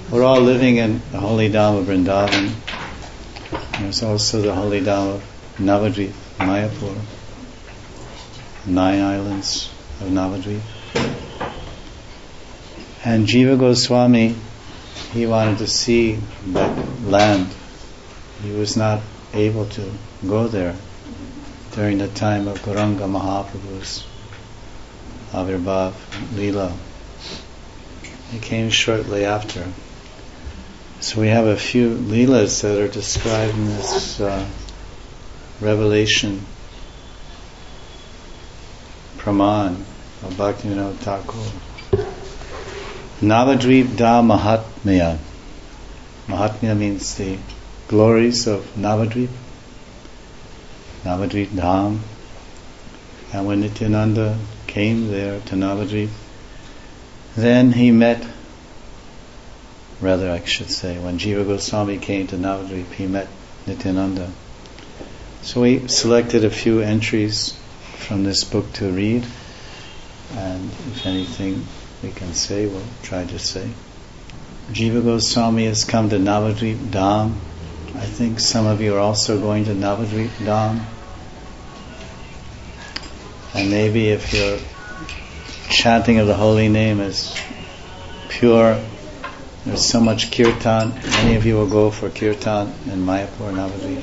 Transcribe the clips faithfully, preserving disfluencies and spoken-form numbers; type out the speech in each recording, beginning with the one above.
We're all living in the holy Dham of Vrindavan. There's also the holy Dham of Navadvip, Mayapur, nine islands of Navadvip. And Jiva Goswami, he wanted to see that land. He was not able to go there during the time of Gauranga Mahaprabhu's Avirbhav Leela. He came shortly after. So we have a few Leelas that are described in this uh, revelation Praman of Bhaktivinoda Thakur. Navadvip Da Mahatmya. Mahatmya means the glories of Navadvip. Navadvip Dham. And when Nityananda came there to Navadvip, then he met, rather I should say, when Jiva Goswami came to Navadvip, he met Nityananda. So we selected a few entries from this book to read, and if anything we can say, we'll try to say. Jiva Goswami has come to Navadvip Dham. I think some of you are also going to Navadvip Dham. And maybe if your chanting of the holy name is pure, there's so much kirtan, many of you will go for kirtan in Mayapur, Navadvip.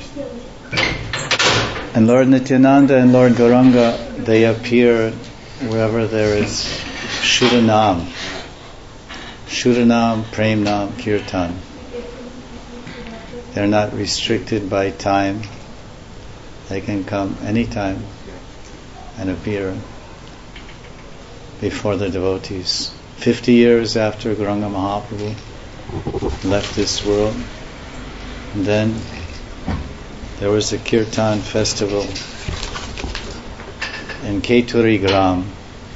And Lord Nityananda and Lord Gauranga, they appear wherever there is Shuddhanam, Shuddhanam, Premnam, Kirtan. They're not restricted by time. They can come anytime and appear before the devotees. Fifty years after Gauranga Mahaprabhu left this world, and then there was a Kirtan festival in Keturi Gram.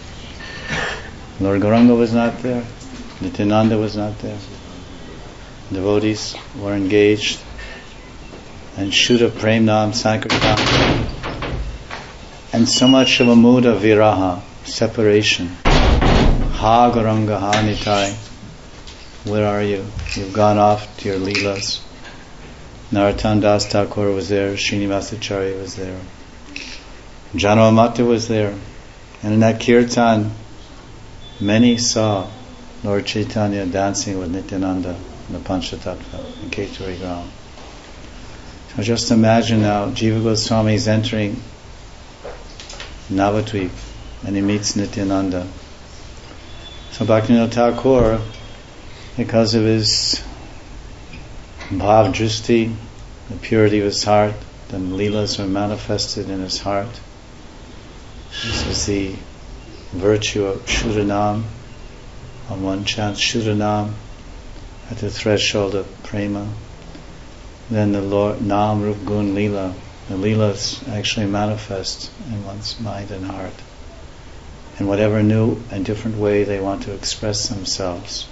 Lord Gauranga was not there, Nityananda was not there. Devotees were engaged, and Shuddha Premnam Sankirtan, and so much of a mood of viraha, separation. Ha Gauranga, ha Nitai, where are you? You've gone off to your Leelas. Narottam Das Thakur was there, Srinivasacharya was there, Janamata was there, and in that kirtan, many saw Lord Chaitanya dancing with Nityananda in the Panchatattva in Keturi Gram. So just imagine now, Jiva Goswami is entering Navadvip and he meets Nityananda. So Bhaktivinoda Thakur, because of his bhav drusti, the purity of his heart, the leelas were manifested in his heart. This is the virtue of Shuddhanam. On one chants Shuddhanam at the threshold of prema. Then the Lord Nam Rup Gun Leela. The leelas actually manifest in one's mind and heart in whatever new and different way they want to express themselves.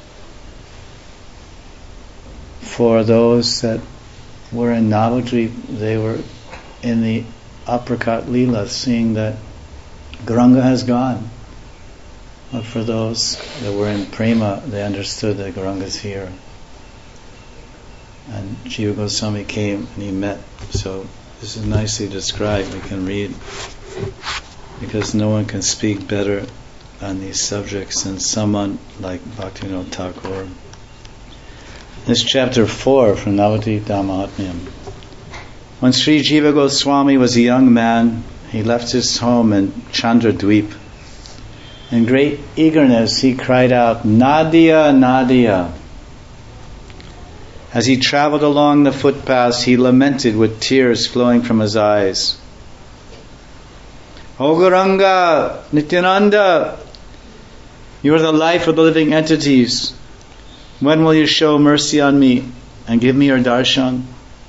For those that were in Navadvip, they were in the apricot Leela, seeing that Gauranga has gone. But for those that were in Prema, they understood that Gauranga is here. And Jiva Goswami came and he met. So this is nicely described. We can read, because no one can speak better on these subjects than someone like Bhaktivinoda Thakur. This is chapter four from Navadvip Mahatmyam. When Sri Jiva Goswami was a young man, he left his home in Chandradvip. In great eagerness, he cried out, "Nadia, Nadia!" As he traveled along the footpaths, he lamented with tears flowing from his eyes. "O Gauranga, Nityananda, you are the life of the living entities. When will you show mercy on me and give me your darshan?"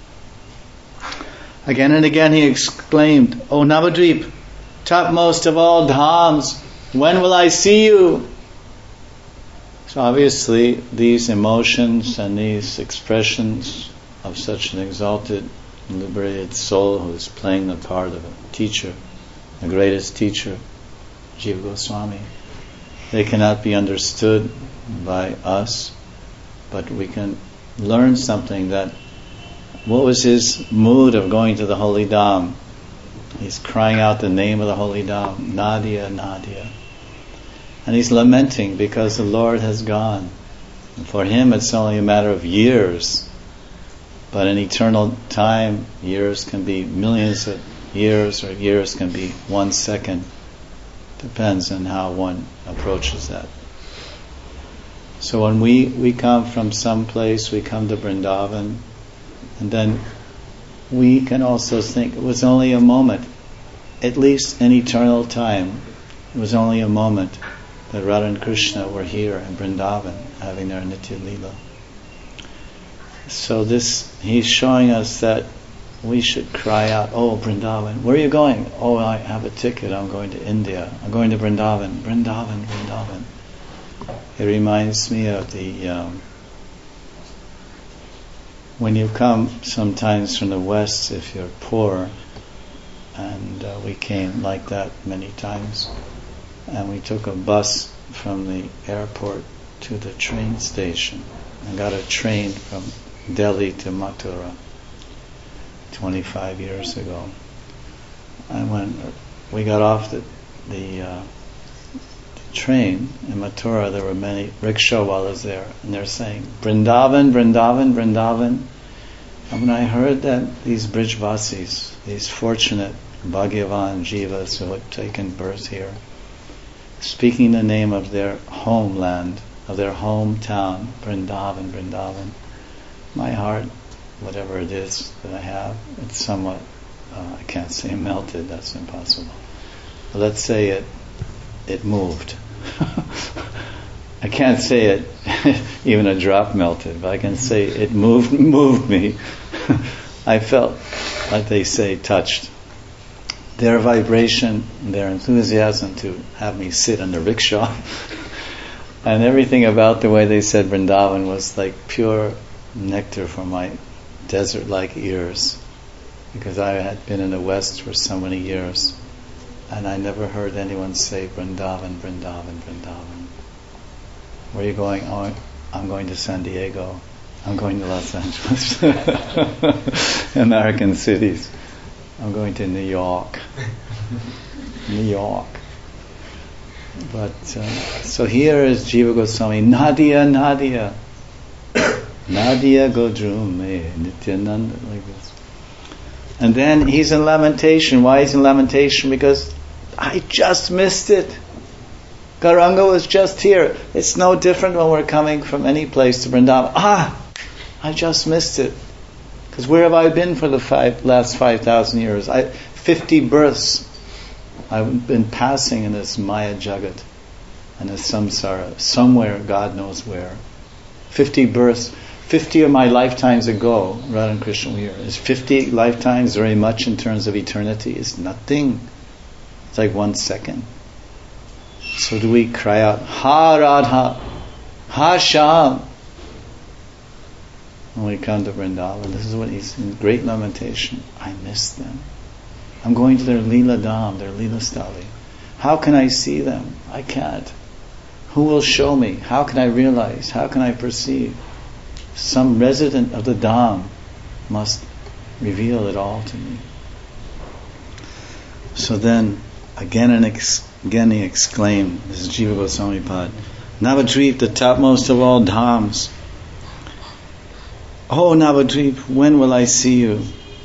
Again and again he exclaimed, "O Navadvip, topmost of all dhams, when will I see you?" So obviously these emotions and these expressions of such an exalted, liberated soul who is playing the part of a teacher, the greatest teacher, Jiva Goswami, they cannot be understood by us but we can learn something. That what was his mood of going to the Holy Dham? He's crying out the name of the Holy Dham, Nadia, Nadia. And he's lamenting because the Lord has gone. And for him it's only a matter of years. But in eternal time, years can be millions of years, or years can be one second. Depends on how one approaches that. So when we, we come from some place, we come to Vrindavan, and then we can also think it was only a moment, at least in eternal time, it was only a moment that Radha and Krishna were here in Vrindavan having their Nitya Leela. So this, he's showing us that we should cry out, oh Vrindavan, where are you going? Oh, I have a ticket, I'm going to India, I'm going to Vrindavan, Vrindavan, Vrindavan. It reminds me of the, um, when you come sometimes from the West, if you're poor, and uh, we came like that many times, and we took a bus from the airport to the train station and got a train from Delhi to Mathura twenty-five years ago. And when we got off the, the, uh, the train in Mathura, there were many rickshaw-wallahs there, and they're saying, Vrindavan, Vrindavan, Vrindavan. And when I heard that these Brijvasis, these fortunate Bhagyavan Jivas who had taken birth here, speaking the name of their homeland, of their hometown, Vrindavan, Vrindavan, my heart, whatever it is that I have, it's somewhat, uh, I can't say melted, that's impossible. But let's say it, it moved. I can't say it, even a drop melted, but I can say it moved, moved me. I felt, like they say, touched. Their vibration, their enthusiasm to have me sit on the rickshaw, and everything about the way they said Vrindavan was like pure nectar for my desert-like ears, because I had been in the West for so many years, and I never heard anyone say Vrindavan, Vrindavan, Vrindavan. Where are you going? Oh, I'm going to San Diego. I'm going to Los Angeles. American cities. I'm going to New York. New York. But, uh, so here is Jiva Goswami, Nadia, Nadia. Nadia Godrume, Nityananda, like this. And then he's in lamentation. Why is he in lamentation? Because I just missed it. Gauranga was just here. It's no different when we're coming from any place to Vrindavan. Ah, I just missed it. Because where have I been for the five, last five thousand years? I, fifty births. I've been passing in this Maya Jagat and this samsara, somewhere, God knows where. Fifty births. Fifty of my lifetimes ago, Radha and Krishna were here. Is fifty lifetimes very much in terms of eternity? It's nothing. It's like one second. So do we cry out, Ha Radha, Ha Shyam, when we come to Vrindavan? This is what he's in great lamentation. I miss them. I'm going to their Leela Dham, their Leela Stali. How can I see them? I can't. Who will show me? How can I realize? How can I perceive? Some resident of the Dham must reveal it all to me. So then, again and ex- again he exclaimed, this is Jiva Goswami Pad, Navadvip, the topmost of all dhams. Oh Navadvip, when will I see you?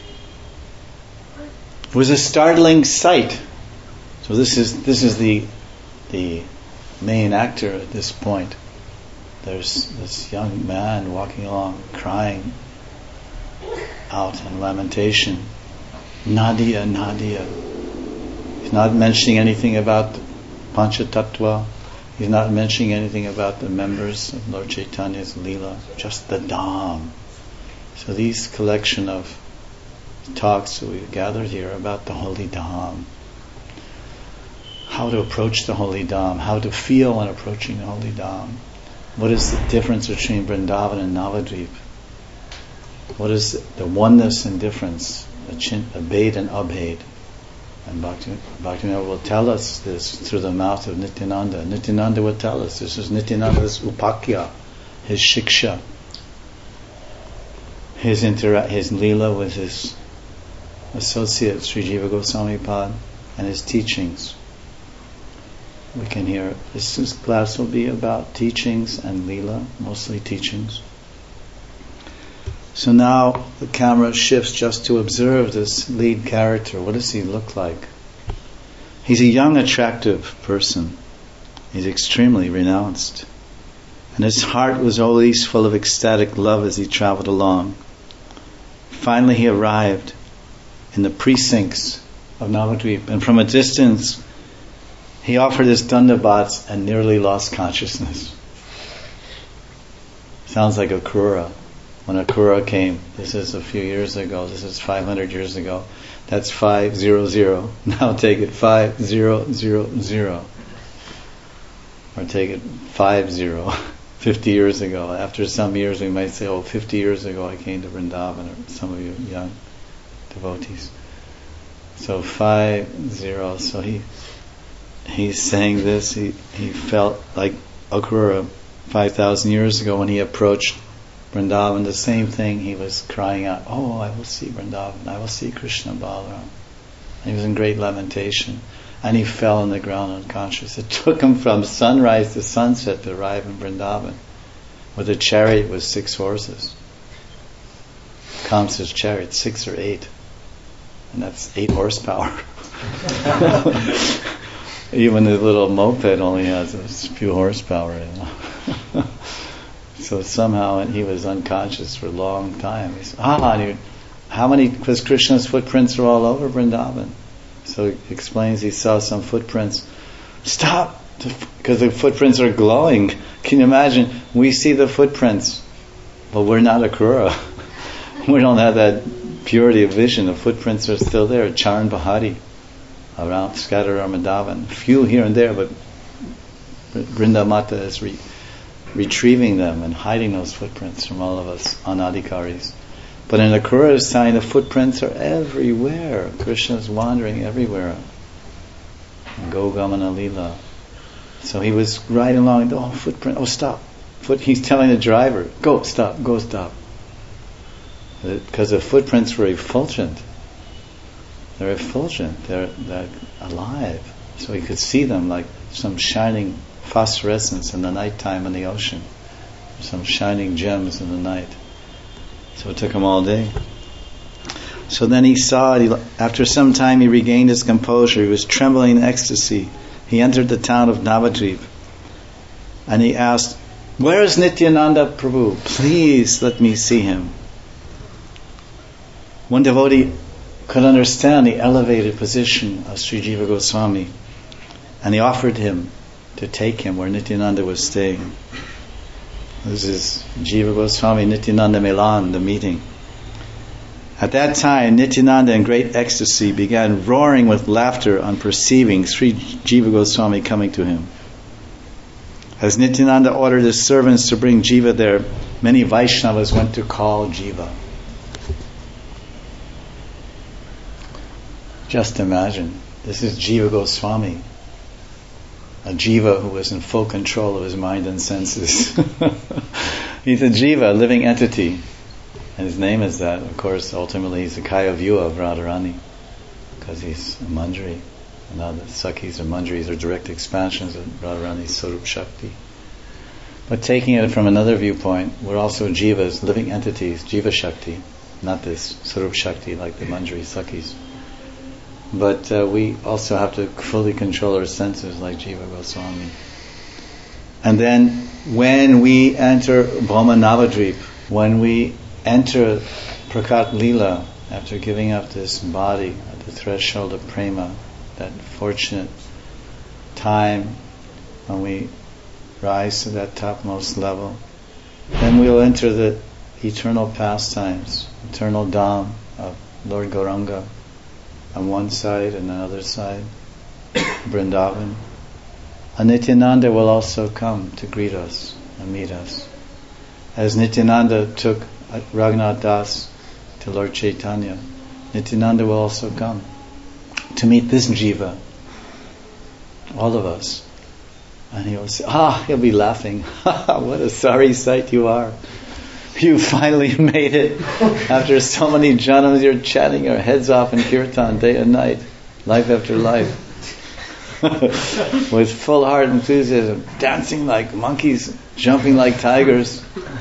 It was a startling sight. So this is this is the the main actor at this point. There's this young man walking along, crying out in lamentation. Nadia, Nadia. He's not mentioning anything about Panchatattva. He's not mentioning anything about the members of Lord Chaitanya's Leela. Just the Dham. So these collection of talks that we've gathered here about the Holy Dham. How to approach the Holy Dham. How to feel when approaching the Holy Dham. What is the difference between Vrindavan and Navadvip? What is the oneness and difference? Abhed and Abhed. And Bhakti, Bhaktivinoda will tell us this through the mouth of Nityananda. Nityananda will tell us this is Nityananda's upakya, his shiksha. his intera- his Leela with his associate Sri Jiva Goswami Pad and his teachings. We can hear this, this class will be about teachings and Leela, mostly teachings. So now the camera shifts just to observe this lead character. What does he look like? He's a young, attractive person. He's extremely renounced. And his heart was always full of ecstatic love as he traveled along. Finally he arrived in the precincts of Navadvip, and from a distance he offered his dandavats and nearly lost consciousness. Sounds like Akrura. When Akrura came, this is a few years ago, this is five hundred years ago, that's five zero zero. Now take it five zero zero zero. Or take it five zero. fifty years ago. After some years we might say, oh, fifty years ago I came to Vrindavan, or some of you young devotees. So five zero. So he he's saying this, he, he felt like Akrura five thousand years ago when he approached Vrindavan, the same thing, he was crying out, oh, I will see Vrindavan, I will see Krishna Balaram. And he was in great lamentation. And he fell on the ground unconscious. It took him from sunrise to sunset to arrive in Vrindavan with a chariot with six horses. Kamsa's chariot, six or eight. And that's eight horsepower. Even the little moped only has a few horsepower, you know. So somehow he was unconscious for a long time. He said, ah, and he, how many, because Krishna's footprints are all over Vrindavan. So he explains he saw some footprints. Stop! Because the footprints are glowing. Can you imagine? We see the footprints. Well, we're not Akrura. We don't have that purity of vision. The footprints are still there. Charan Bahari, around, scattered around Vrindavan. Few here and there, but Vrinda Mata is re- retrieving them and hiding those footprints from all of us anadhikaris. But in Akrura's time, the footprints are everywhere. Krishna's wandering everywhere. Gogamana Leela. So he was riding along, oh, footprint, oh, stop. Foot, he's telling the driver, go, stop, go, stop. Because the footprints were effulgent. They're effulgent, they're, they're alive. So he could see them like some shining phosphorescence in the nighttime in the ocean. Some shining gems in the night. So it took him all day. So then he saw it. He, after some time he regained his composure. He was trembling in ecstasy. He entered the town of Navadvip. And he asked, where is Nityananda Prabhu? Please let me see him. One devotee could understand the elevated position of Sri Jiva Goswami. And he offered him to take him where Nityananda was staying. This is Jiva Goswami Nityananda Milan, the meeting. At that time, Nityananda in great ecstasy began roaring with laughter on perceiving Sri Jiva Goswami coming to him. As Nityananda ordered his servants to bring Jiva there, many Vaishnavas went to call Jiva. Just imagine, this is Jiva Goswami, a jiva who was in full control of his mind and senses. He's a jiva, a living entity. And his name is that. Of course, ultimately he's the Kaya Vyuha of Radharani, because he's a Manjari. And now the Sakhis or Manjaris are direct expansions of Radharani's Sarup Shakti. But taking it from another viewpoint, we're also jivas, living entities, Jiva Shakti, not this Sarup Shakti like the Manjari Sakhis. But uh, we also have to fully control our senses like Jiva Goswami. And then when we enter Brahma Navadvip, when we enter Prakat Leela, after giving up this body at the threshold of prema, that fortunate time when we rise to that topmost level, then we'll enter the eternal pastimes, eternal Dham of Lord Gauranga on one side and another side, Vrindavan. And Nityananda will also come to greet us and meet us. As Nityananda took Raghunath Das to Lord Chaitanya, Nityananda will also come to meet this jiva, all of us. And he will say, ah, he'll be laughing. What a sorry sight you are. You finally made it. After so many janams, you're chatting your heads off in kirtan day and night, life after life. With full heart enthusiasm, dancing like monkeys, jumping like tigers,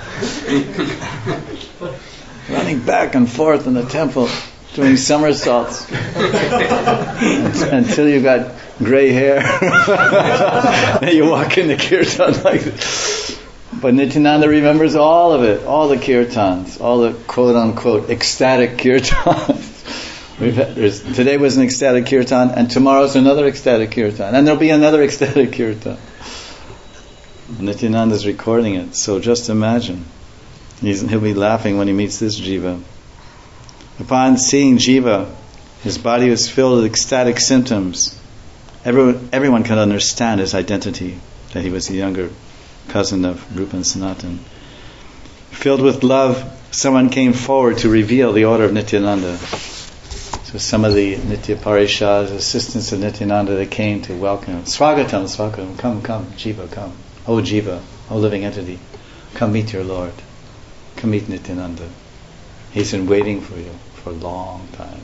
running back and forth in the temple, doing somersaults until you got gray hair. Then you walk into kirtan like this. But Nityananda remembers all of it, all the kirtans, all the quote-unquote ecstatic kirtans. We've had, today was an ecstatic kirtan, and tomorrow's another ecstatic kirtan, and there'll be another ecstatic kirtan. Nityananda's recording it, so just imagine. He's, he'll be laughing when he meets this jiva. Upon seeing jiva, his body was filled with ecstatic symptoms. Everyone, everyone could understand his identity, that he was the younger cousin of Rupa and Sanatan. Filled with love, someone came forward to reveal the order of Nityananda. So some of the Nitya Parishads, assistants of Nityananda, they came to welcome him. Swagatam, Swagatam, come, come, Jiva, come. Oh Jiva, oh living entity, come meet your Lord. Come meet Nityananda. He's been waiting for you for a long time.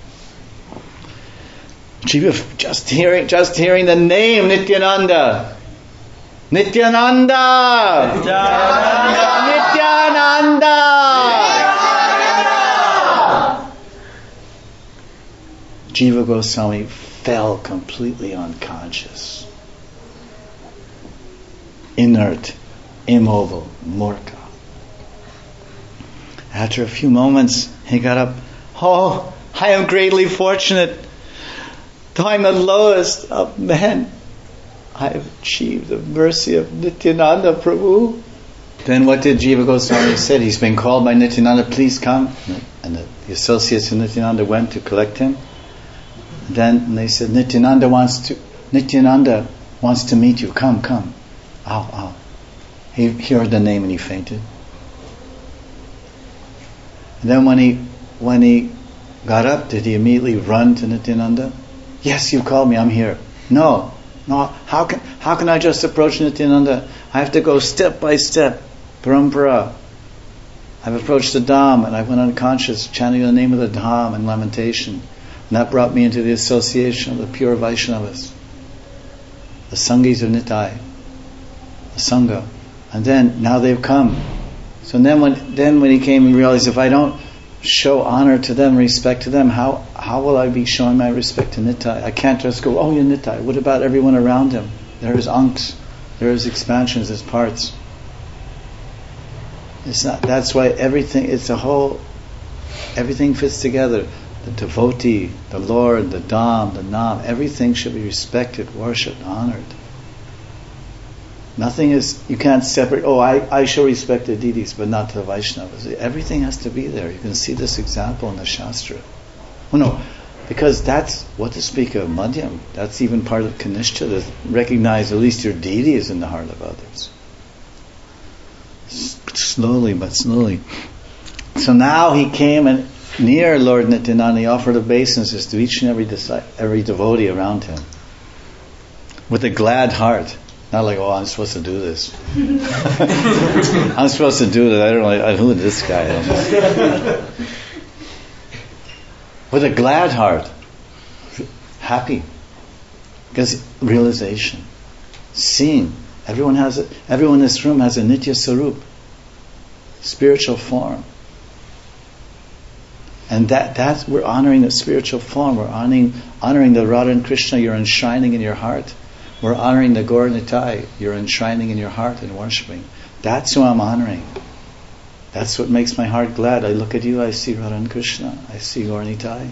Jiva, just hearing, just hearing the name Nityananda. Nityananda! Nityananda! Nityananda! Jiva Goswami fell completely unconscious. Inert, immobile, murka. After a few moments, he got up. Oh, I am greatly fortunate. Though I'm the lowest of men, I have achieved the mercy of Nityananda Prabhu. Then what did Jiva Goswami say? He's been called by Nityananda, please come. And the, the associates of Nityananda went to collect him. Then they said, Nityananda wants to Nityananda wants to meet you. Come, come. Ow, ow. He, he heard the name and he fainted. And then when he when he got up, did he immediately run to Nityananda? Yes, you called me, I'm here. No, no, how can how can I just approach Nityananda? I have to go step by step, parampara. I've approached the Dham and I went unconscious, chanting the name of the Dham in lamentation. And that brought me into the association of the pure Vaishnavas, the Sangis of Nitai, the Sangha. And then, now they've come. So then when then when he came, he realized, if I don't show honor to them, respect to them, how how will I be showing my respect to Nitai? I can't just go, oh, you're Nitai. What about everyone around him? There's anks, there's expansions, there's parts. It's not. That's why everything. It's a whole. Everything fits together. The devotee, the Lord, the Dham, the Nam, everything should be respected, worshipped, honored. Nothing is, you can't separate, oh, I, I show respect to deities, but not to the Vaishnavas. Everything has to be there. You can see this example in the Shastra. Oh no, because that's, what to speak of Madhyam, that's even part of Kanishta, to recognize at least your deity is in the heart of others. S- slowly, but slowly. So now he came and near Lord Nityananda, he offered obeisances to each and every disi- every devotee around him with a glad heart. Not like, oh, I'm supposed to do this. I'm supposed to do that. I don't know who is this guy. With a glad heart, happy, because realization, seeing. Everyone has a, everyone in this room has a Nitya Sarup, spiritual form. And that that's we're honoring the spiritual form. We're honoring honoring the Radha and Krishna you're enshrining in your heart. We're honoring the Gaur Nitai you're enshrining in your heart and worshipping. That's who I'm honoring. That's what makes my heart glad. I look at you, I see Radha and Krishna, I see Gaur Nitai.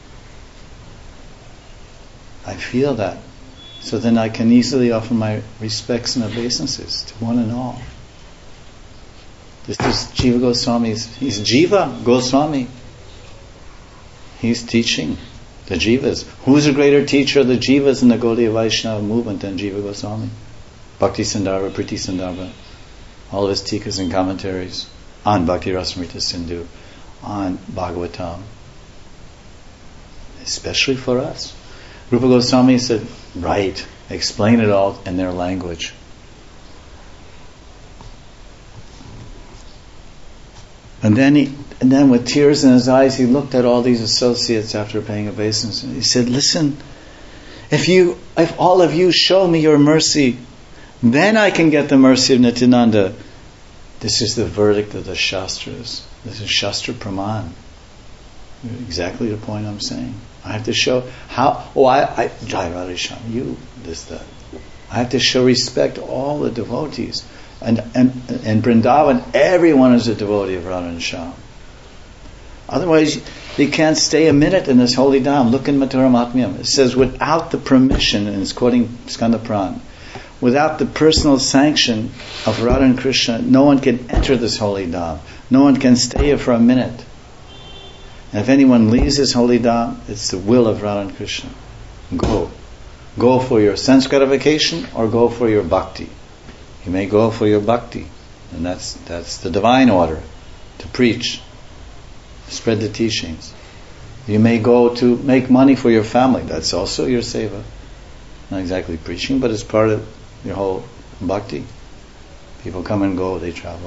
I feel that. So then I can easily offer my respects and obeisances to one and all. This is Jiva Goswami's, he's Jiva Goswami. He's teaching the Jivas. Who's a greater teacher of the Jivas in the Gaudiya Vaishnava movement than Jiva Goswami? Bhakti Sandarbha, Priti Sandarbha, all of his tikas and commentaries on Bhakti Rasamrita Sindhu, on Bhagavatam. Especially for us. Rupa Goswami said, right, explain it all in their language. And then he, and then with tears in his eyes, he looked at all these associates after paying obeisance. And he said, listen, if you, if all of you show me your mercy, then I can get the mercy of Nityananda. This is the verdict of the Shastras. This is Shastra Praman. Exactly the point I'm saying. I have to show how, oh, I, I Jai Radhesham, you, this, that. I have to show respect to all the devotees. And and in Vrindavan, everyone is a devotee of Radha and Shyam. Otherwise, they can't stay a minute in this holy dham. Look in Mathura Mahatmyam. It says, without the permission, and it's quoting Skanda Puran, without the personal sanction of Radha and Krishna, no one can enter this holy dham. No one can stay here for a minute. And if anyone leaves this holy dham, it's the will of Radha and Krishna. Go. Go for your sense gratification or go for your bhakti. You may go for your bhakti, and that's that's the divine order, to preach, spread the teachings. You may go to make money for your family. That's also your seva. Not exactly preaching, but it's part of your whole bhakti. People come and go, they travel.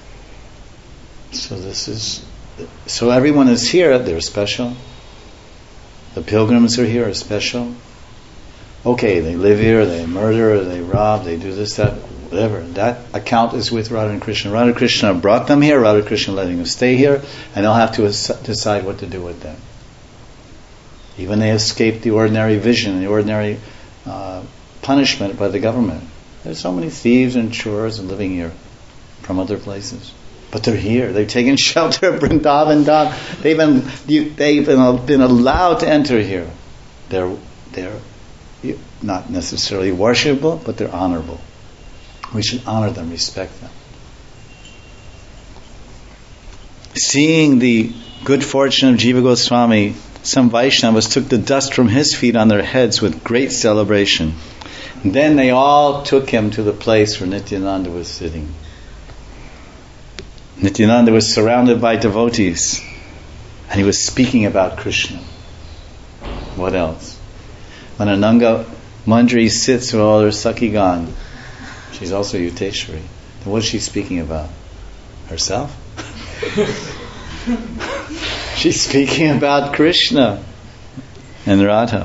So this is, so everyone is here, they're special. The pilgrims are here, are special. Okay, they live here, they murder, they rob, they do this, that, whatever. That account is with Radha and Krishna. Radha and Krishna brought them here, Radha and Krishna letting them stay here, and they'll have to as- decide what to do with them. Even they escaped the ordinary vision, the ordinary uh, punishment by the government. There's so many thieves and chores and living here from other places. But they're here. They've taken shelter of Vrindavan Dham. They've been you, they've been, been allowed to enter here. They're they're not necessarily worshipable, but they're honorable. We should honor them, respect them. Seeing the good fortune of Jiva Goswami, some Vaishnavas took the dust from his feet on their heads with great celebration. And then they all took him to the place where Nityananda was sitting. Nityananda was surrounded by devotees, and he was speaking about Krishna. What else? When Ananga Mandri sits with all her Sakhigan, she's also Yuteshwari. Then what is she speaking about? Herself? She's speaking about Krishna and Radha.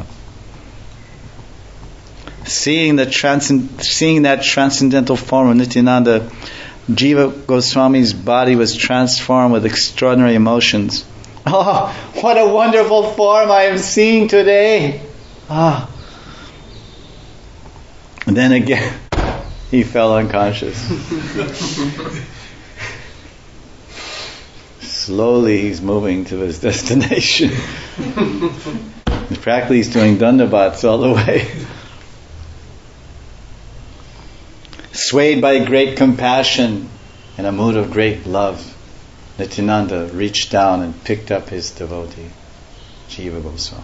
Seeing the transcend- seeing that transcendental form of Nityananda, Jiva Goswami's body was transformed with extraordinary emotions. Oh, what a wonderful form I am seeing today! Ah. And then again, he fell unconscious. Slowly he's moving to his destination. Practically he's doing dandabats all the way. Swayed by great compassion and a mood of great love, Nityananda reached down and picked up his devotee, Jiva Goswami.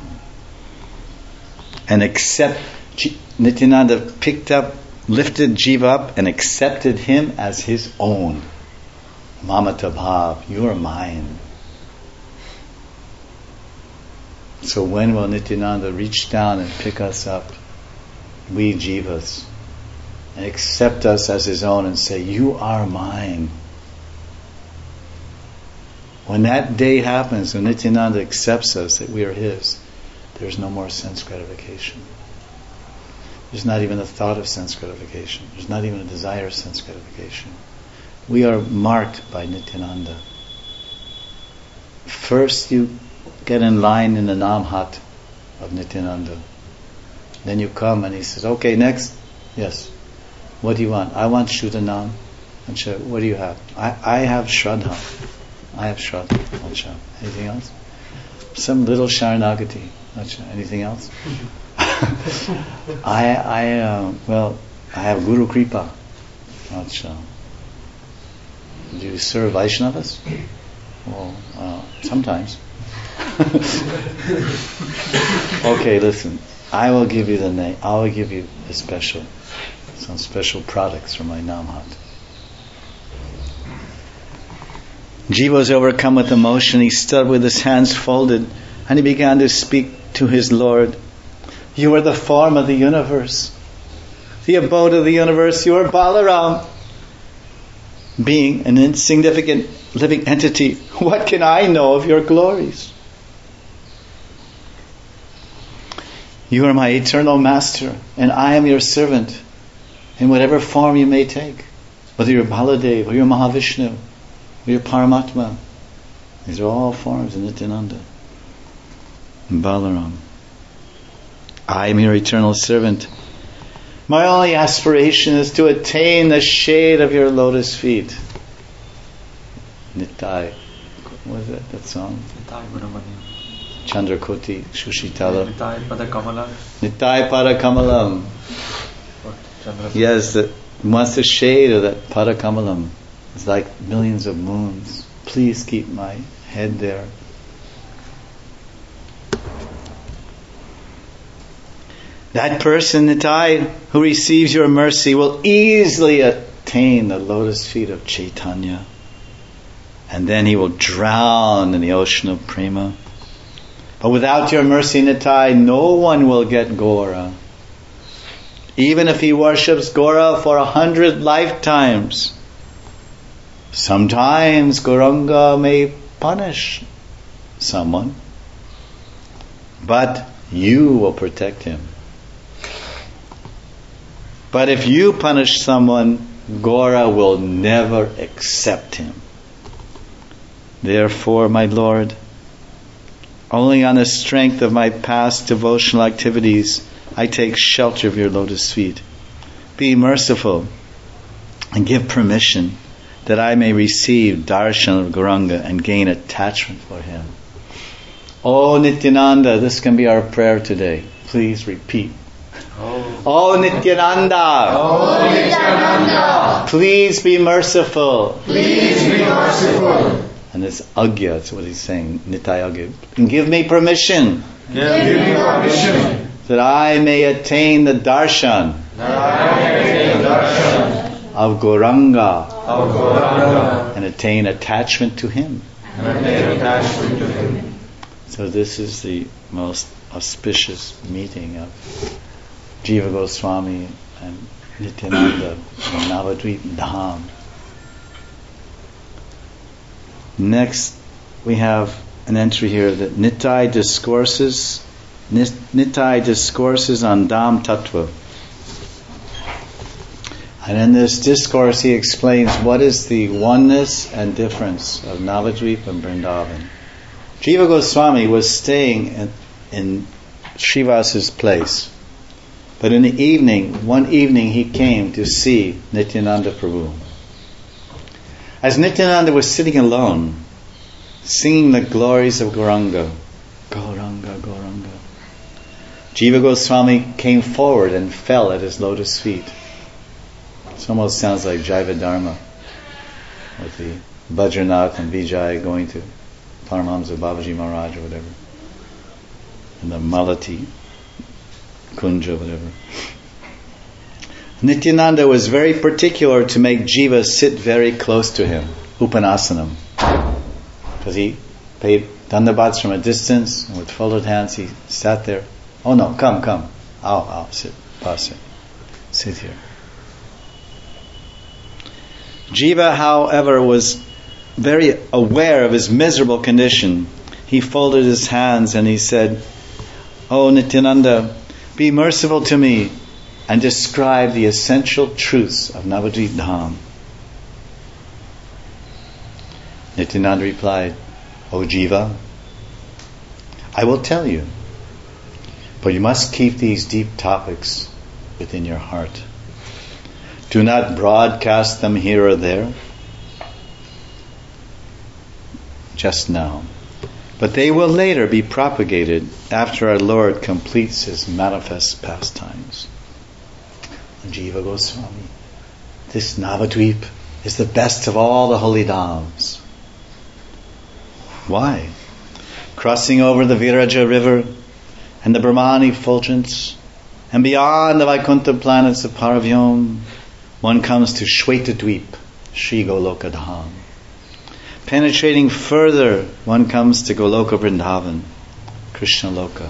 And accept, Nityananda picked up, lifted Jiva up and accepted him as his own. Mamata Bhav, you are mine. So when will Nityananda reach down and pick us up, we Jivas, and accept us as his own and say, you are mine? When that day happens, when Nityananda accepts us that we are his, there's no more sense gratification. There's not even a thought of sense gratification. There's not even a desire of sense gratification. We are marked by Nityananda. First you get in line in the Nam Hat of Nityananda. Then you come and he says, okay, next. Yes. What do you want? I want Shuddha Nam. Acha, what do you have? I, I have Shraddha. I have Shraddha. Acha. Anything else? Some little Sharanagati. Acha. Anything else? I, I, uh, well, I have Guru Kripa. Acha. Do you serve Vaishnavas? Well, uh, sometimes. Okay, listen. I will give you the name. I will give you a special, some special products from my Namhat. Jiva was overcome with emotion. He stood with his hands folded, and he began to speak to his Lord. You are the form of the universe, the abode of the universe. You are Balaram. being an insignificant living entity, what can I know of your glories? You are my eternal master, and I am your servant, in whatever form you may take, whether you're Baladev, or you're Mahavishnu, or you're Paramatma. These are all forms of Nityananda and Balaram. I am your eternal servant. My only aspiration is to attain the shade of your lotus feet. Nitai. What is that, that song? Nitai Guramani. Chandrakoti Shushitala. Nitai Padakamalam. Nitai Padakamalam. Yes, the, wants the shade of that Padakamalam. It's like millions of moons. Please keep my head there. That person, Nitai, who receives your mercy will easily attain the lotus feet of Chaitanya. And then he will drown in the ocean of prema. But without your mercy, Nitai, no one will get Gaura. Even if he worships Gaura for a hundred lifetimes, sometimes Gauranga may punish someone, but you will protect him. But if you punish someone, Gaura will never accept him. Therefore, my Lord, only on the strength of my past devotional activities, I take shelter of your lotus feet. Be merciful and give permission that I may receive darshan of Gauranga and gain attachment for him. Oh Nityananda, this can be our prayer today. Please repeat. Oh, oh Nityananda. Oh Nityananda. Please be merciful. Please be merciful. And it's Agya, that's what he's saying, Nitai Agya. And give me permission. Give me permission. That I may attain the darshan. That I may attain the darshan. Of Gauranga. Of Gauranga. And attain attachment to him. And attain attachment to him. So this is the most auspicious meeting of Jiva Goswami and Nityananda in Navadvip Dham. Next, we have an entry here that Nitai discourses, Nitai discourses on Dham Tattva. And in this discourse, he explains what is the oneness and difference of Navadvip and Vrindavan. Jiva Goswami was staying in, in Srivasa's place. But in the evening, one evening he came to see Nityananda Prabhu. As Nityananda was sitting alone, singing the glories of Gauranga, Gauranga, Gauranga, Jiva Goswami came forward and fell at his lotus feet. It almost sounds like Jaiva Dharma, with the Bajranath and Vijay going to Paramahamsa Babaji Maharaj or whatever, and the Malati Kunja, whatever. Nityananda was very particular to make Jiva sit very close to him, Upanasanam. Because he paid Dandabats from a distance, and with folded hands he sat there. Oh no, come, come. I'll, I'll sit, pass it. Sit here. Jiva, however, was very aware of his miserable condition. He folded his hands and he said, "Oh Nityananda, be merciful to me and describe the essential truths of Navadvip Dham." Nityananda replied, "O Jiva, I will tell you, but you must keep these deep topics within your heart. Do not broadcast them here or there, just now. But they will later be propagated after our Lord completes His manifest pastimes." And Jiva Goswami, this Navadvip is the best of all the holy dhams. Why? Crossing over the Viraja river and the Brahmani effulgence, and beyond the Vaikuntha planets of Paravyom, one comes to Shvetadvip, Sri Goloka Dham. Penetrating further, one comes to Goloka Vrindavan, Krishna Loka.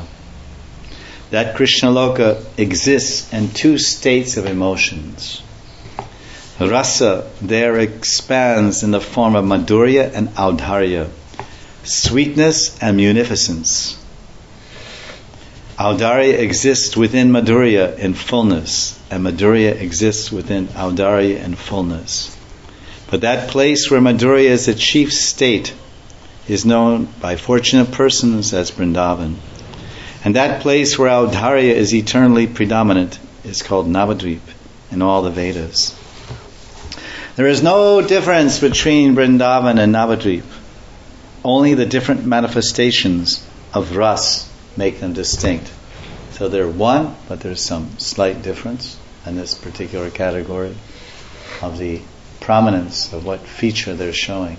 That Krishna Loka exists in two states of emotions. Rasa there expands in the form of Madhurya and Audharya, sweetness and munificence. Audharya exists within Madhurya in fullness, and Madhurya exists within Audharya in fullness. But that place where Madhurya is the chief state is known by fortunate persons as Vrindavan. And that place where Audharya is eternally predominant is called Navadvip in all the Vedas. There is no difference between Vrindavan and Navadvip. Only the different manifestations of ras make them distinct. So they're one, but there's some slight difference in this particular category of the prominence of what feature they're showing.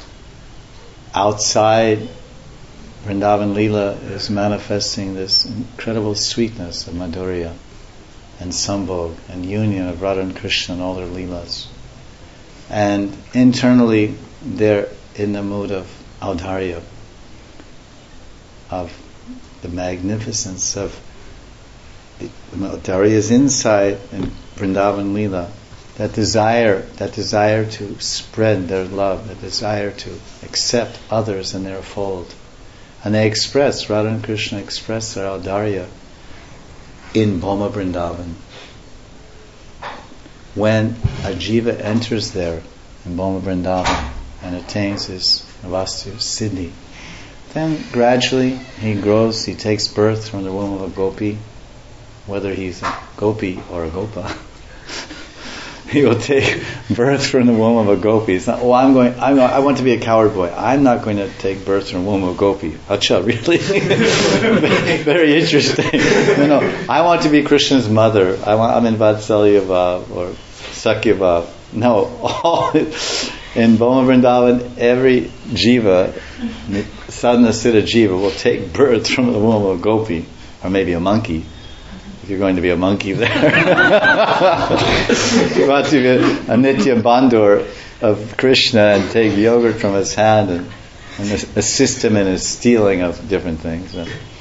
Outside, Vrindavan Leela is manifesting this incredible sweetness of Madhurya and Sambhog and union of Radha and Krishna and all their Leelas. And internally, they're in the mood of Audharya, of the magnificence of the Audharya is inside in Vrindavan Leela. That desire, that desire to spread their love, that desire to accept others in their fold. And they express, Radha and Krishna express their Audharya in Bhoma Vrindavan. When a jiva enters there in Bhoma Vrindavan and attains his Navastya Siddhi, then gradually he grows, he takes birth from the womb of a gopi, whether he's a gopi or a gopa. He will take birth from the womb of a gopi. It's not, oh, I'm going, I'm, I want to be a coward boy. I'm not going to take birth from the womb of a gopi. Acha, really? Very interesting. No, no. I want to be Krishna's mother. I want, I'm in Vatsalya Bhav or Sakya Bhav. No. All, in Bhoma Vrindavan, every jiva, sadhana siddha jiva, will take birth from the womb of a gopi, or maybe a monkey. You're going to be a monkey there. You want to be a, a Nitya Bandhur of Krishna and take yogurt from his hand and, and assist him in his stealing of different things.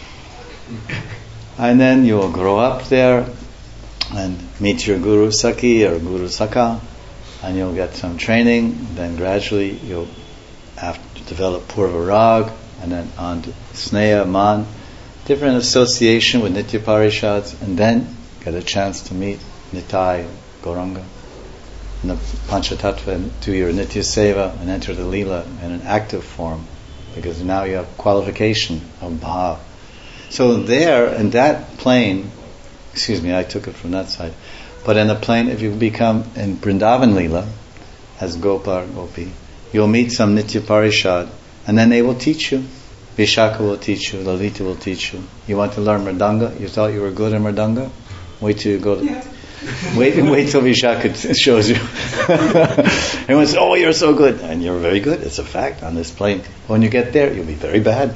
And then you will grow up there and meet your Guru Sakhi or Guru Sakha, and you'll get some training. Then gradually you'll have to develop Purva Rag, and then on to Sneha, Man, different association with Nitya Parishads, and then get a chance to meet Nitai, Gauranga, and the Panchatattva, and do your Nitya Seva and enter the Leela in an active form, because now you have qualification of Bhav. So there, in that plane, excuse me, I took it from that side, but in the plane, if you become in Vrindavan Leela, as Gopar, Gopi, you'll meet some Nitya Parishad, and then they will teach you. Vishaka will teach you, Lalita will teach you. You want to learn Mridanga? You thought you were good in Mridanga? Wait till you go to... Yeah. Wait wait till Vishaka shows you. Everyone says, oh, you're so good. And you're very good. It's a fact on this plane. When you get there, you'll be very bad.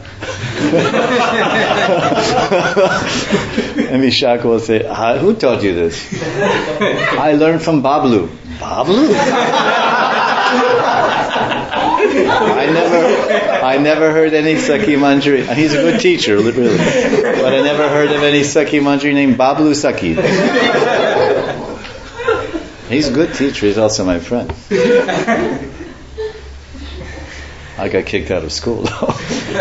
And Vishaka will say, who taught you this? I learned from Bablu. Bablu? I never, I never heard any Sakhi Manjari, and he's a good teacher, really. But I never heard of any Sakhi Manjari named Bablu Sakhi. He's a good teacher. He's also my friend. I got kicked out of school, though.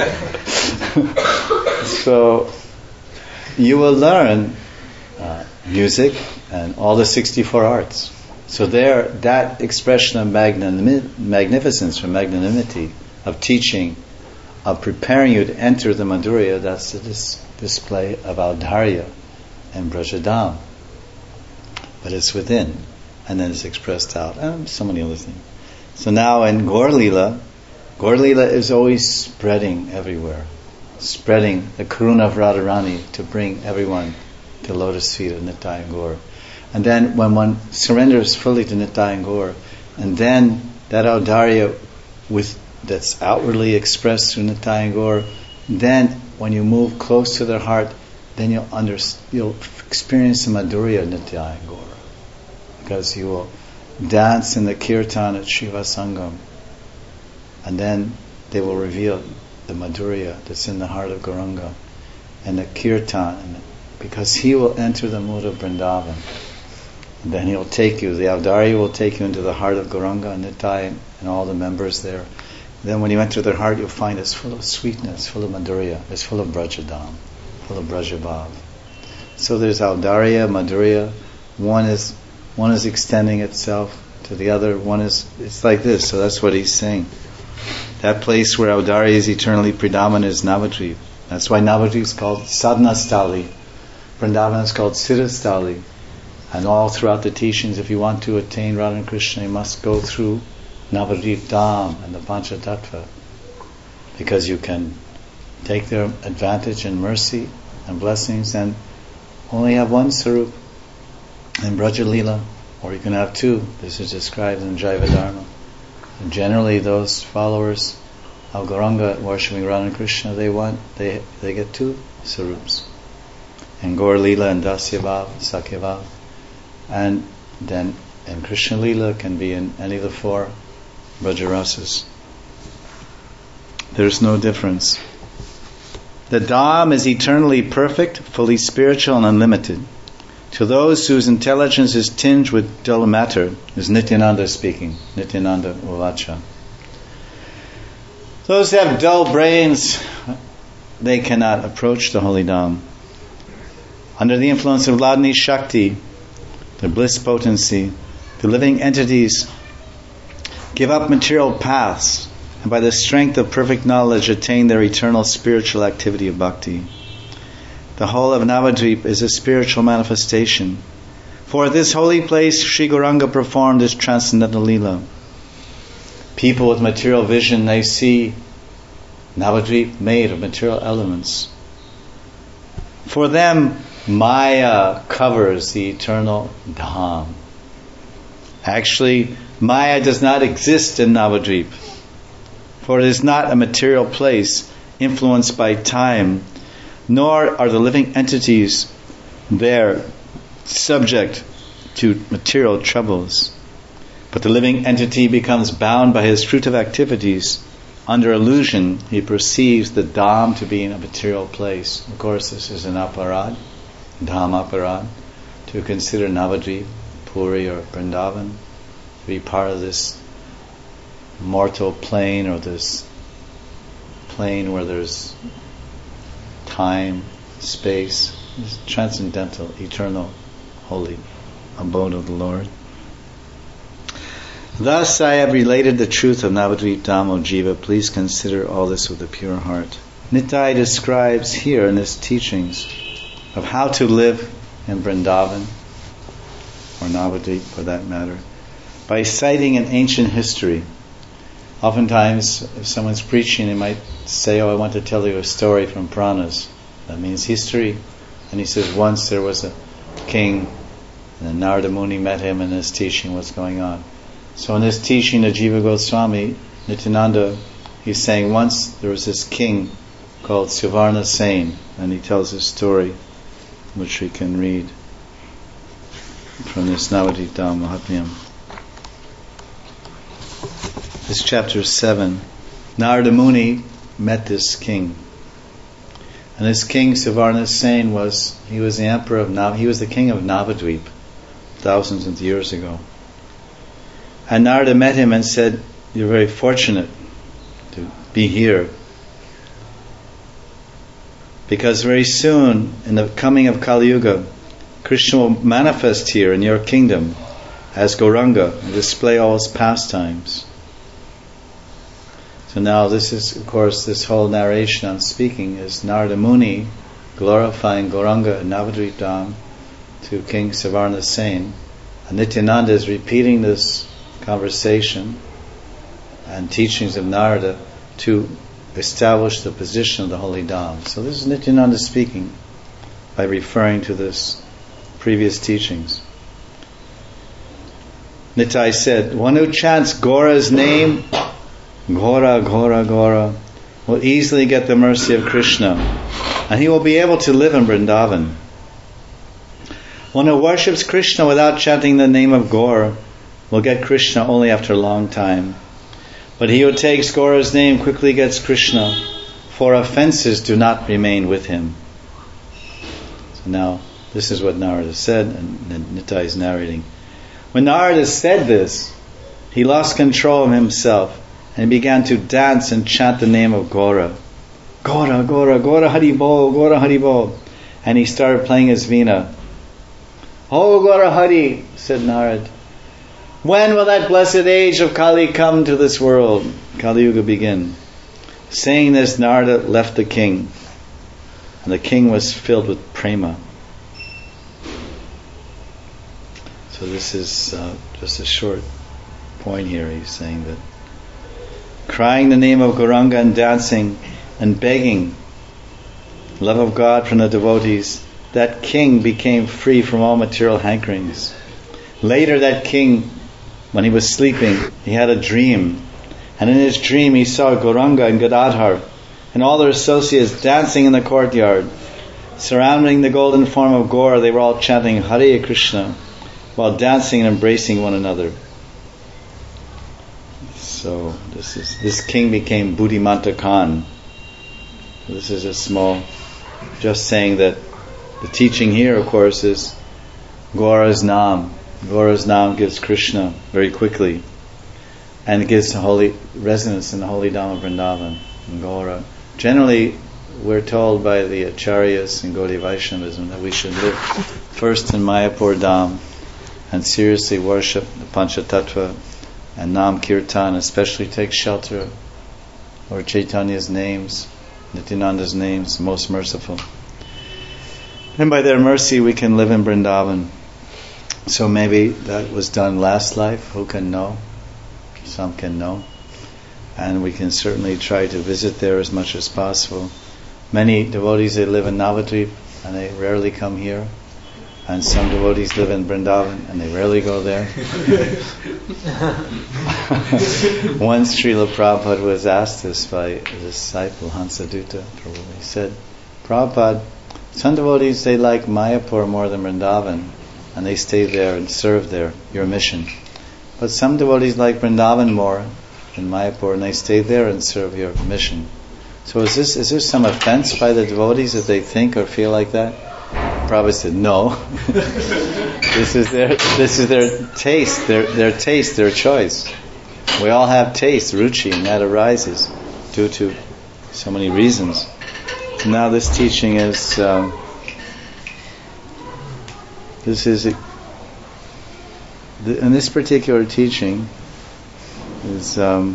So you will learn uh, music and all the sixty-four arts. So there, that expression of magnanimi- magnificence or magnanimity, of teaching, of preparing you to enter the Madhurya, that's the dis- display of Audharya and Brajadam. But it's within, and then it's expressed out. And so many other things. So now in Gaur Leela, Gaur Leela is always spreading everywhere, spreading the karuna of Radharani to bring everyone to lotus feet of Nitai and Gaur. And then when one surrenders fully to Nitai and Gaur, and then that Audharya with that's outwardly expressed through Nitai and Gaur, then when you move close to their heart, then you'll under, you'll experience the Madhurya of Nitai and Gaur, because you will dance in the kirtan at Shiva Sangam, and then they will reveal the Madhurya that's in the heart of Gauranga and the kirtan, because he will enter the mood of Vrindavan. Then he'll take you, the Avdari will take you into the heart of Gauranga and Nitai and all the members there. Then when you enter their heart, you'll find it's full of sweetness, full of Madhurya, it's full of Brajadam, full of Brajabhav. So there's Avdarya, Madhurya. One is one is extending itself to the other. One is, it's like this. So that's what he's saying. That place where Avdarya is eternally predominant is Navadvip. That's why Navadvip is called Sadhana Stali. Vrindavan is called Siddha Stali. And all throughout the teachings, if you want to attain Radha and Krishna, you must go through Navadvip Dham and the Panchatattva, because you can take their advantage and mercy and blessings and only have one Sarup in Braja Leela, or you can have two. This is described in Jaiva Dharma. And generally those followers of Gauranga worshipping Radha and Krishna, they want, they they get two Sarups. And Gaur Leela and Dasya Bhav, Sakya Bhav. And then in Krishna Leela can be in any of the four Brajarasas. There's no difference. The Dham is eternally perfect, fully spiritual and unlimited. To those whose intelligence is tinged with dull matter, is Nityananda speaking, Nityananda Uvacha. Those who have dull brains, they cannot approach the Holy Dham. Under the influence of Hladni Shakti, the bliss potency, the living entities give up material paths and by the strength of perfect knowledge attain their eternal spiritual activity of bhakti. The whole of Navadvip is a spiritual manifestation. For at this holy place, Sri Gauranga performed his transcendental Leela. People with material vision, they see Navadvip made of material elements. For them, Maya covers the eternal Dham. Actually, Maya does not exist in Navadvip, for it is not a material place influenced by time, nor are the living entities there subject to material troubles. But the living entity becomes bound by his fruitive activities. Under illusion, he perceives the Dham to be in a material place. Of course, this is an aparad, Dham aparad, to consider Navadvip, Puri or Vrindavan to be part of this mortal plane, or this plane where there's time, space, this transcendental, eternal, holy abode of the Lord. Thus I have related the truth of Navadvip Dham, O Jiva. Please consider all this with a pure heart. Nitai describes here in his teachings of how to live in Vrindavan, or Navadvip for that matter, by citing an ancient history. Oftentimes, if someone's preaching, they might say, oh, I want to tell you a story from Puranas. That means history. And he says, once there was a king, and then Narada Muni met him and is teaching what's going on. So in this teaching of Jiva Goswami, Nityananda, he's saying once there was this king called Suvarna Sen, and he tells his story, which we can read from this Navadvip Dham Mahatmyam. This chapter seven. Narada Muni met this king. And this king, Suvarna Sen, was, he was the emperor of Nav, he was the king of Navadvip, thousands of years ago. And Narada met him and said, you're very fortunate to be here, because very soon, in the coming of Kali Yuga, Krishna will manifest here in your kingdom as Gauranga and display all his pastimes. So now this is, of course, this whole narration I'm speaking is Narada Muni glorifying Gauranga and Navadvip Dham to King Suvarna Sen. And Nityananda is repeating this conversation and teachings of Narada to establish the position of the Holy Dham. So this is Nityananda speaking by referring to this previous teachings. Nitai said, one who chants Gaura's name, Gaura, Gaura, Gaura, will easily get the mercy of Krishna, and he will be able to live in Vrindavan. One who worships Krishna without chanting the name of Gaur will get Krishna only after a long time. But he who takes Gaura's name quickly gets Krishna, for offenses do not remain with him. So now This is what Narada said, and Nitai is narrating. When Narada said this, he lost control of himself and began to dance and chant the name of Gaura. Gaura, Gaura, Gaura Haribol, Gaura Haribol. And he started playing his veena. Oh Gaura Hari, said Narad. When will that blessed age of Kali come to this world? Kali Yuga begin. Saying this, Narada left the king. And the king was filled with prema. So this is uh, just a short point here. He's saying that crying the name of Gauranga and dancing and begging love of God from the devotees, that king became free from all material hankerings. Later that king, when he was sleeping, he had a dream. And in his dream he saw Gauranga and Gadadhar and all their associates dancing in the courtyard. Surrounding the golden form of Gaura, they were all chanting Hare Krishna while dancing and embracing one another. So this is this king became Buddhimanta Khan. This is a small, just saying that the teaching here, of course, is Gaura's Nam. Gaura's Nam gives Krishna very quickly, and it gives the holy resonance in the holy Dham of Vrindavan and Gaura. Generally, we're told by the Acharyas in Gaudiya Vaishnavism that we should live first in Mayapur Dham and seriously worship the Panchatattva and Nam Kirtan, especially take shelter Lord Chaitanya's names, Nityananda's names, the most merciful. And by their mercy we can live in Vrindavan. So maybe that was done last life, who can know? Some can know. And we can certainly try to visit there as much as possible. Many devotees, they live in Navadvip and they rarely come here. And some devotees live in Vrindavan and they rarely go there. Once Srila Prabhupada was asked this by a disciple, Hansadutta Prabhu. He said, Prabhupada, some devotees, they like Mayapur more than Vrindavan and they stay there and serve there, your mission. But some devotees like Vrindavan more than Mayapur and they stay there and serve your mission. So is this is there some offense by the devotees that they think or feel like that? Prabhupada said, no. This is their this is their taste, their their taste, their choice. We all have taste, ruchi, and that arises due to so many reasons. So now this teaching is um, this is a, the, in this particular teaching is um,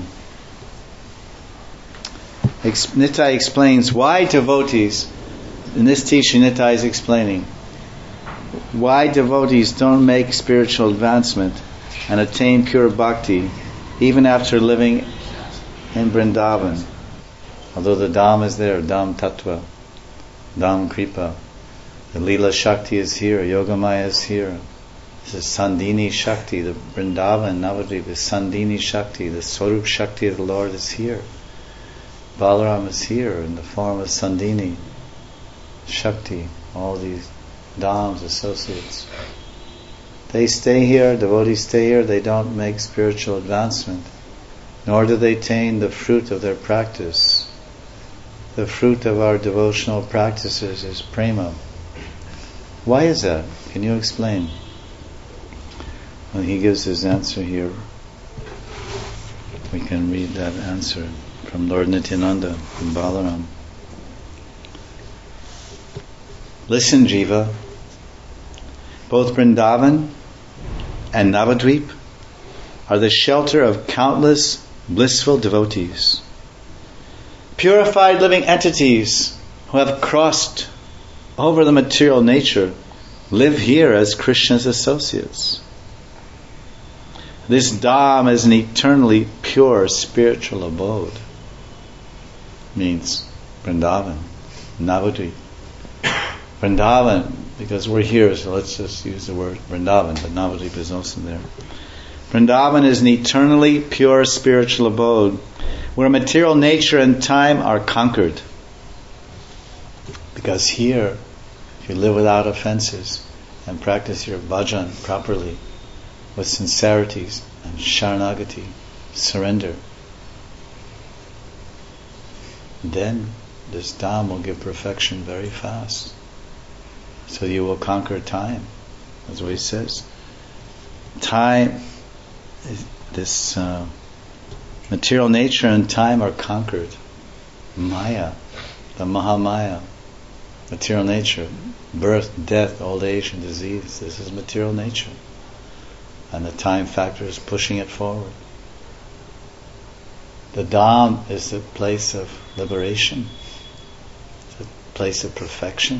ex, Nitai explains why devotees. In this teaching, Nitai is explaining why devotees don't make spiritual advancement and attain pure bhakti even after living in Vrindavan. Although the Dham is there, Dham Tattva, Dham Kripa, the Leela Shakti is here, Yogamaya is here. This is Sandini Shakti, the Vrindavan, Navadvip is Sandini Shakti, the Swarup Shakti of the Lord is here. Balaram is here in the form of Sandini Shakti, all these dhams, associates. They stay here, devotees stay here, they don't make spiritual advancement, nor do they attain the fruit of their practice. The fruit of our devotional practices is prema. Why is that? Can you explain? Well, he gives his answer here. We can read that answer from Lord Nityananda from Balaram. Listen, Jiva, both Vrindavan and Navadvip are the shelter of countless blissful devotees, purified living entities who have crossed over the material nature, live here as Krishna's associates. This Dham is an eternally pure spiritual abode. Means Vrindavan, Navadvip. Vrindavan, because we're here, so let's just use the word Vrindavan, but Navadvip is also there. Vrindavan is an eternally pure spiritual abode where material nature and time are conquered. Because here, if you live without offenses and practice your bhajan properly, with sincerity and sharanagati, surrender, then this Dham will give perfection very fast. So you will conquer time. That's what he says. Time, this uh, material nature and time are conquered. Maya, the Mahamaya, material nature, birth, death, old age, and disease. This is material nature. And the time factor is pushing it forward. The Dham is the place of liberation, the place of perfection.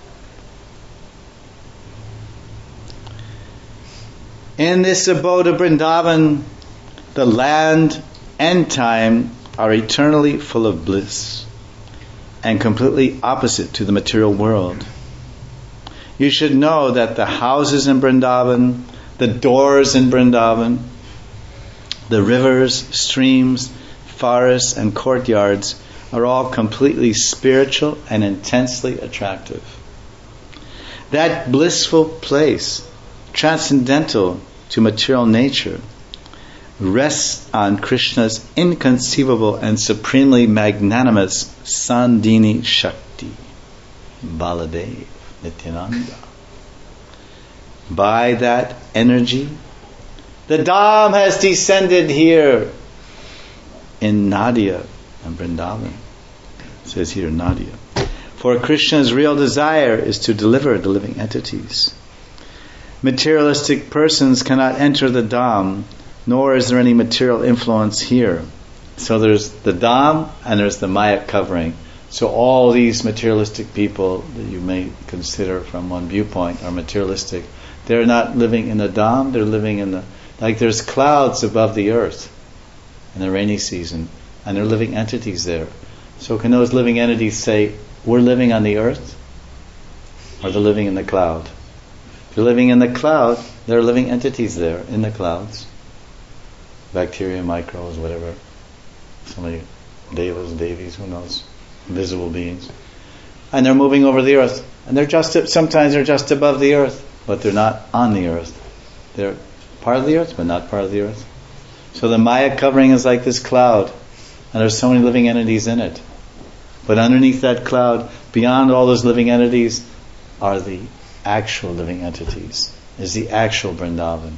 In this abode of Vrindavan, the land and time are eternally full of bliss and completely opposite to the material world. You should know that the houses in Vrindavan, the doors in Vrindavan, the rivers, streams, forests, and courtyards are all completely spiritual and intensely attractive. That blissful place, transcendental to material nature, rests on Krishna's inconceivable and supremely magnanimous Sandhini Shakti, Baladev, Nityananda. By that energy, the Dham has descended here in Nadia and Vrindavan. It says here Nadia. For Krishna's real desire is to deliver the living entities. Materialistic persons cannot enter the Dham, nor is there any material influence here. So there's the Dham and there's the Maya covering. So all these materialistic people that you may consider from one viewpoint are materialistic. They're not living in the Dham, they're living in the... Like there's clouds above the earth in the rainy season, and they're living entities there. So can those living entities say, we're living on the earth? Or they're living in the cloud? If you're living in the cloud, there are living entities there in the clouds. Bacteria, microbes, whatever. So many devas, devis, who knows? Invisible beings. And they're moving over the earth. And they're just, sometimes they're just above the earth, but they're not on the earth. They're part of the earth, but not part of the earth. So the Maya covering is like this cloud, and there's so many living entities in it. But underneath that cloud, beyond all those living entities, are the actual living entities, is the actual Vrindavan.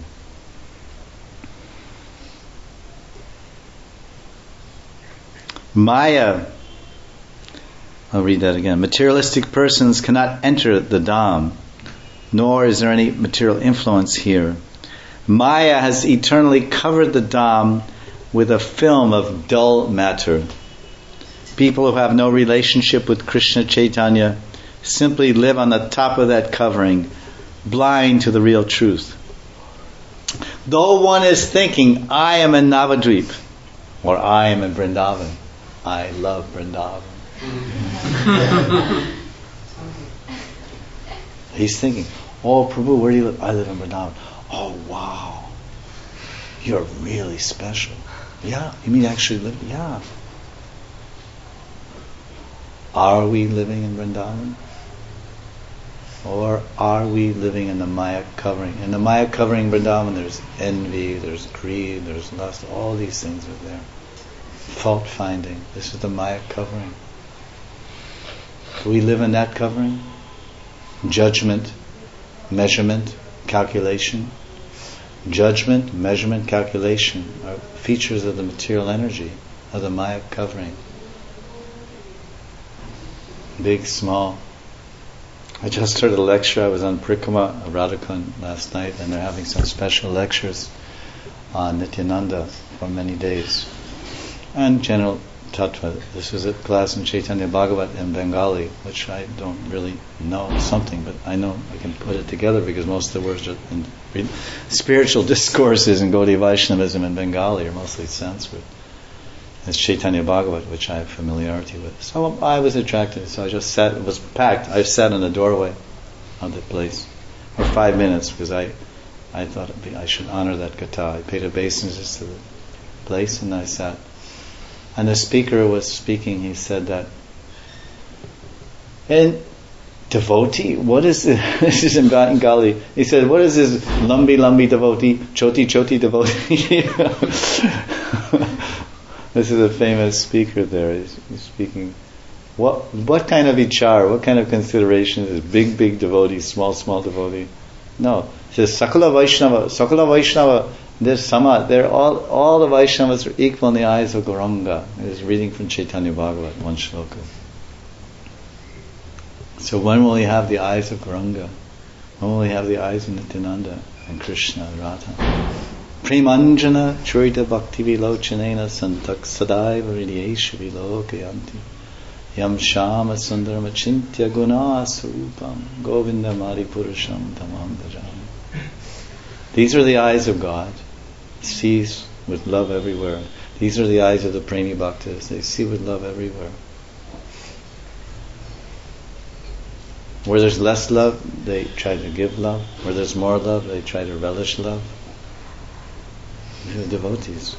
Maya, I'll read that again. Materialistic persons cannot enter the Dham, nor is there any material influence here. Maya has eternally covered the Dham with a film of dull matter. People who have no relationship with Krishna Chaitanya simply live on the top of that covering, blind to the real truth. Though one is thinking, I am in Navadvip, or I am in Vrindavan, I love Vrindavan. He's thinking, oh Prabhu, where do you live? I live in Vrindavan. Oh wow, you're really special. Yeah, you mean actually live? Yeah. Are we living in Vrindavan? Or are we living in the Maya covering? In the Maya covering Vrindavan, there's envy, there's greed, there's lust, all these things are there. Fault finding. This is the Maya covering. Do we live in that covering? Judgment, measurement, calculation. Judgment, measurement, calculation are features of the material energy of the Maya covering. Big, small. I just heard a lecture. I was on Parikrama Radhakund last night, and they're having some special lectures on Nityananda for many days. And general Tattva. This was a class in Chaitanya Bhagavat in Bengali, which I don't really know something, but I know I can put it together because most of the words are in spiritual discourses in Gaudiya Vaishnavism in Bengali are mostly Sanskrit. It's Chaitanya Bhagavat, which I have familiarity with. So I was attracted, so I just sat, it was packed, I sat in the doorway of the place for five minutes because I I thought it'd be, I should honor that katha. I paid obeisances to the place and I sat. And the speaker was speaking, he said that, and devotee, what is this? This is in Bengali. He said, what is this lumbi lumbi devotee, choti choti devotee? This is a famous speaker there. He's, he's speaking What what kind of vichar, what kind of consideration is big, big devotee, small, small devotee? No. It says Sakala Vaishnava, Sakala Vaishnava, there's Sama, they're all all the Vaishnavas are equal in the eyes of Gauranga. It is reading from Chaitanya Bhagavat, one shloka. So when will we have the eyes of Gauranga? When will we have the eyes of Nityananda and Krishna and Radha? Premanjana Churita Bhakti Vilochanena Santak Sadaiva Hridiyeshu Vilokayanti Yam Shama Sundaram Achintya Guna Sarupam Govinda Mari Purusham Tamam Bhajam. These are the eyes of God. He sees with love everywhere. These are the eyes of the Premi Bhaktas. They see with love everywhere. Where there's less love, they try to give love. Where there's more love, they try to relish love. These are devotees.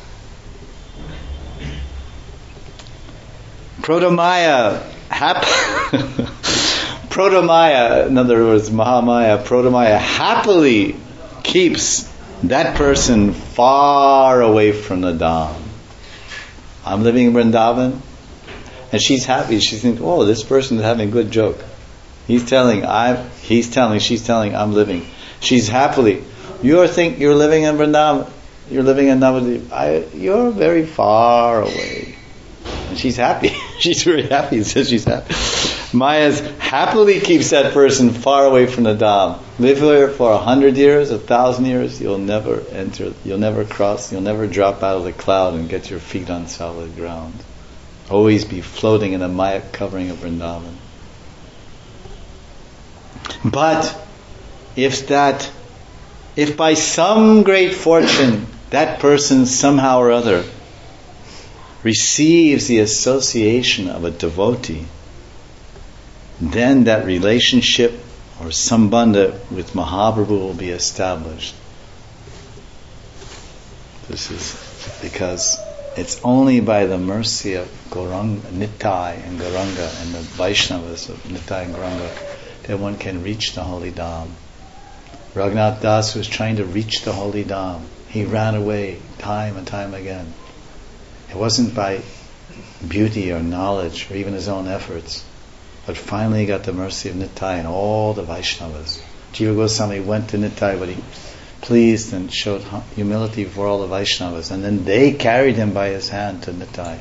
Protomaya, hap- Protomaya, in other words, Mahamaya, Protomaya happily keeps that person far away from the Dham. I'm living in Vrindavan, and she's happy. She thinks, "Oh, this person is having a good joke." He's telling, I'm. He's telling, she's telling, I'm living. She's happily. You're think you're living in Vrindavan. You're living in Navadvip. I, you're very far away. And she's happy. She's very happy. It says she's happy. Maya's happily keeps that person far away from the Dham. Live here for a hundred years, a thousand years, you'll never enter, you'll never cross, you'll never drop out of the cloud and get your feet on solid ground. Always be floating in the Maya covering of Vrindavan. But if that, if by some great fortune that person somehow or other receives the association of a devotee, then that relationship or sambandha with Mahaprabhu will be established. This is because it's only by the mercy of Gauranga, Nitai and Gauranga and the Vaishnavas of Nitai and Gauranga that one can reach the Holy Dham. Raghunath Das was trying to reach the Holy Dham. He ran away time and time again. It wasn't by beauty or knowledge or even his own efforts, but finally he got the mercy of Nitai and all the Vaishnavas. Jiva Goswami went to Nitai, but he pleased and showed humility for all the Vaishnavas, and then they carried him by his hand to Nitai.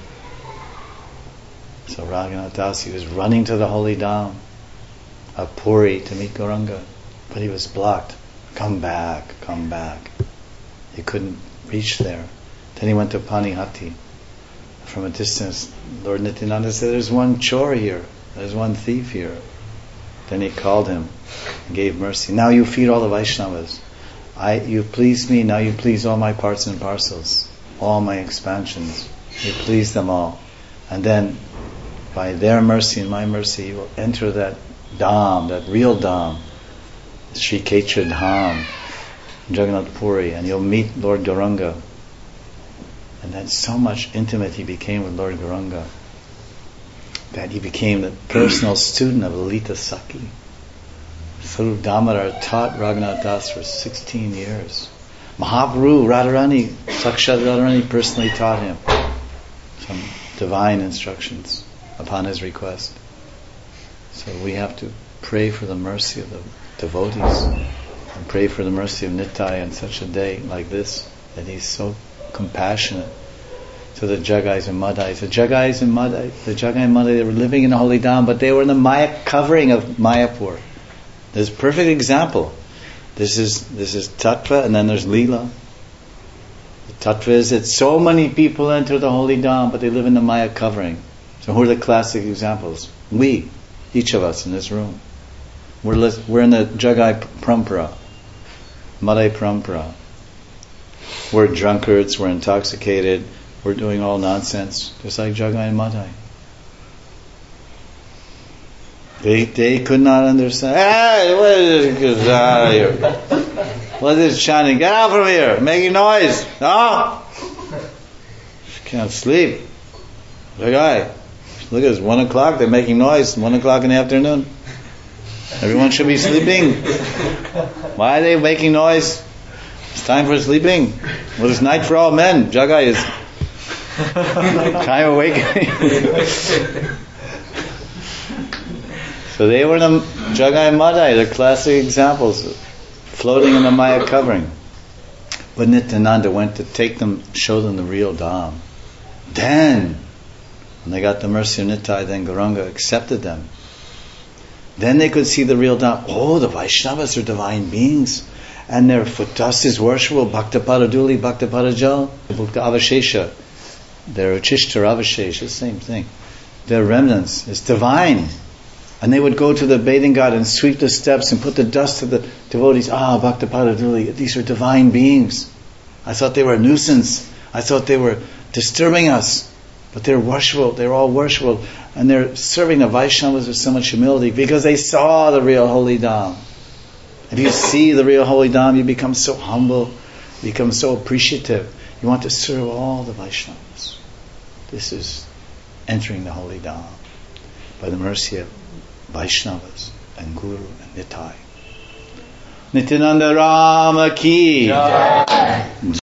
So Raghunath Das, he was running to the Holy Dham of Puri to meet Gauranga, but he was blocked. Come back, come back. He couldn't reach there. Then he went to Panihati. From a distance, Lord Nityananda said, "There's one chore here. There's one thief here." Then he called him and gave mercy. "Now you feed all the Vaishnavas. I, you please me, now you please all my parts and parcels, all my expansions. You please them all. And then, by their mercy and my mercy, you will enter that Dham, that real Dham, Sri Kshetra Dham, Jagannath Puri, and you'll meet Lord Gauranga." And then so much intimate he became with Lord Gauranga that he became the personal student of Lalita Sakhi. Sarup Damodar taught Raghunath Das for sixteen years. Mahaprabhu, Radharani, Sakshat Radharani personally taught him some divine instructions upon his request. So we have to pray for the mercy of the devotees and pray for the mercy of Nitai on such a day like this, that he's so compassionate to the Jagais and Madhais. The Jagais and Madhai, the Jagai and Madhai, they were living in the Holy Dham, but they were in the Maya covering of Mayapur. There's a perfect example. This is this is Tattva, and then there's Leela. The Tattva is that so many people enter the Holy Dham, but they live in the Maya covering. So who are the classic examples? We, each of us in this room. We're li- we're in the Jagai Parampara, Madhai Parampara. We're drunkards, we're intoxicated, we're doing all nonsense, just like Jagai and Madhai. They they could not understand. Hey, what is this? Get out of here. What is this chanting? Get out from here, making noise. No! Can't sleep. Jagai, look, it's one o'clock, they're making noise, one o'clock in the afternoon. Everyone should be sleeping. Why are they making noise? It's time for sleeping. Well, it's night for all men. Jagai is time awakening. So they were the Jagai Madai, the classic examples, floating in the Maya covering. But Nityananda went to take them, show them the real Dham. Then, when they got the mercy of Nitai, then Gauranga accepted them. Then they could see the real Dham. Oh, the Vaishnavas are divine beings. And their foot dust is worshipful. Bhaktapada Duli, Bhaktapada Jal, Bhakta Avashesha. Their Uchishta Avashesha, same thing. Their remnants is divine. And they would go to the bathing ghat and sweep the steps and put the dust to the devotees. Ah, Bhaktapada Duli, these are divine beings. I thought they were a nuisance. I thought they were disturbing us. But they're worshipful, they're all worshipful. And they're serving the Vaishnavas with so much humility because they saw the real Holy Dham. If you see the real Holy Dham, you become so humble, you become so appreciative. You want to serve all the Vaishnavas. This is entering the Holy Dham by the mercy of Vaishnavas and Guru and Nitai. Nityananda Rama Ki.